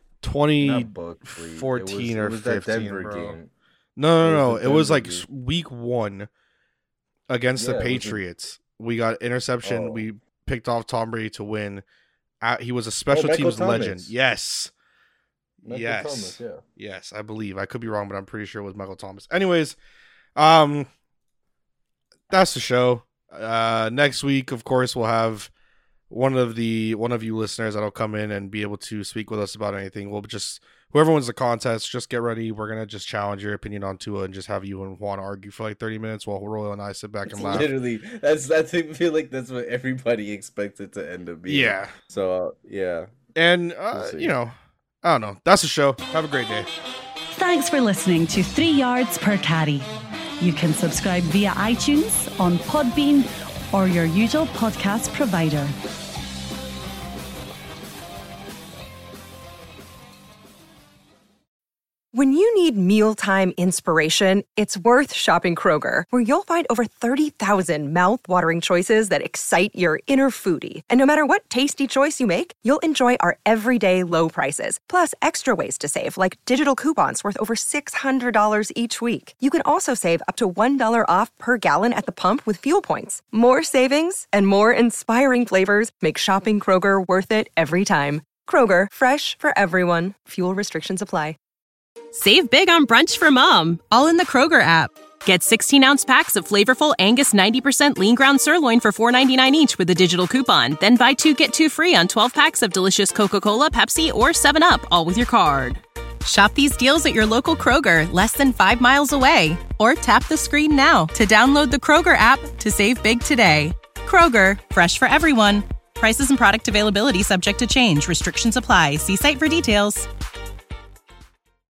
2014 or 15, bro. Game. No. It was like week 1 against the Patriots. We got interception. We picked off Tom Brady to win. He was a special teams legend. Yes. Michael Thomas, yeah. Yes, I believe. I could be wrong, but I'm pretty sure it was Michael Thomas. Anyways, that's the show. Next week, of course, we'll have one of you listeners that'll come in and be able to speak with us about anything. We'll just, whoever wins the contest, just get ready. We're gonna just challenge your opinion on Tua and just have you and Juan argue for like 30 minutes while Royal and I sit back and laugh. Literally, I feel like that's what everybody expects it to end up being. Yeah. So yeah. And I don't know. That's the show. Have a great day. Thanks for listening to 3 Yards Per Carry. You can subscribe via iTunes, on Podbean, or your usual podcast provider. When you need mealtime inspiration, it's worth shopping Kroger, where you'll find over 30,000 mouth-watering choices that excite your inner foodie. And no matter what tasty choice you make, you'll enjoy our everyday low prices, plus extra ways to save, like digital coupons worth over $600 each week. You can also save up to $1 off per gallon at the pump with fuel points. More savings and more inspiring flavors make shopping Kroger worth it every time. Kroger, fresh for everyone. Fuel restrictions apply. Save big on brunch for mom, all in the Kroger app. Get 16-ounce packs of flavorful Angus 90% lean ground sirloin for $4.99 each with a digital coupon. Then buy 2, get 2 free on 12 packs of delicious Coca-Cola, Pepsi, or 7-Up, all with your card. Shop these deals at your local Kroger, less than 5 miles away. Or tap the screen now to download the Kroger app to save big today. Kroger, fresh for everyone. Prices and product availability subject to change. Restrictions apply. See site for details.